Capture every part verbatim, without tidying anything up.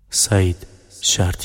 سعید شرطی.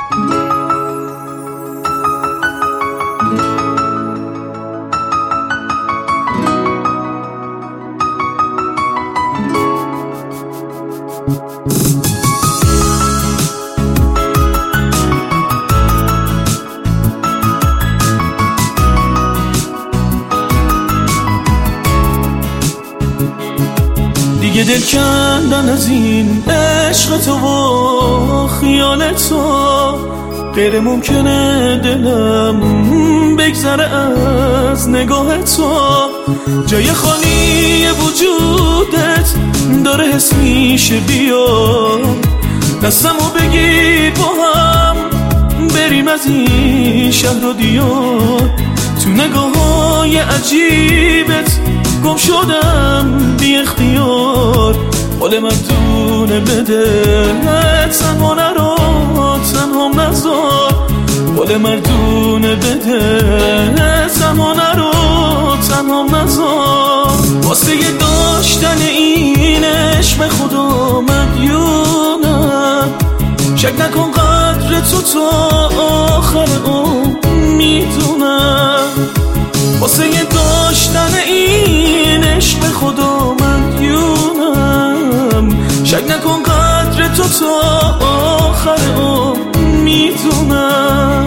دیگه دل کندن از این عشق تو و خیال تو، غیر ممکنه دلم بگذره از نگاه تو. جای خالی وجودت داره حس میشه، بیا دستمو بگیر با هم بریم از این شهر و دیار. تو نگاه های عجیبت گم شدم بی اختیار، حال مردونه بده تنها نرو تنها نذار، حال مردونه بده تنها نرو تنها نذار. واسه یه داشتن این عشق خدا مدیونم، شک نکن قدر تو تا آخر عمر میدونم. واسه یه داشتن این عشق خدا مدیونم، شک نکن قدر تو تا آخر عمر میدونم.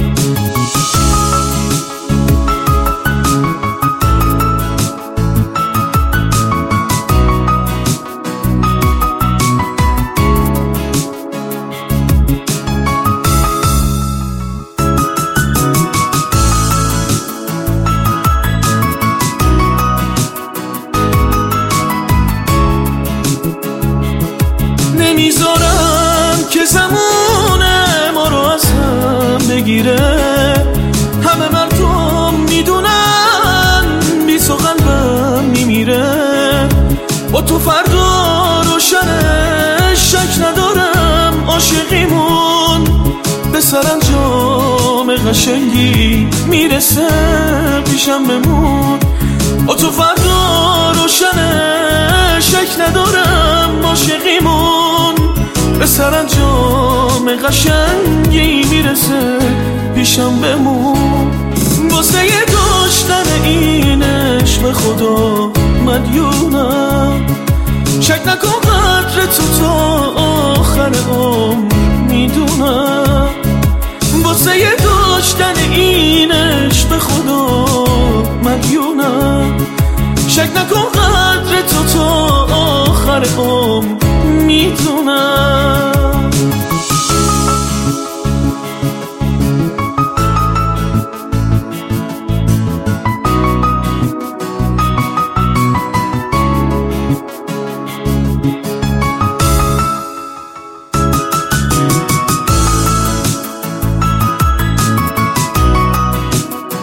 نمیذارم که زمان ما رو از هم بگیره، همه مردم میدونن بی تو قلبم میمیره. با تو فردا روشنه، شک ندارم عاشقیمون به سرانجام قشنگی میرسه پیشم بمون. با تو فردا روشنه، شک ندارم عاشقیمون به سرانجام قشنگی میرسه پیشم بمون. واسه یه داشتن این عشق خدا مدیونم، شک نکن قدر تو تا آخر عمر میدونم. واسه یه داشتن این عشق خدا مدیونم، شک نکن قدر تو تا آخر عمر میدونم.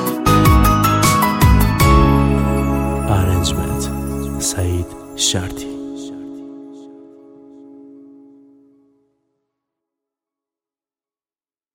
ارنجمنت سعید شرطی.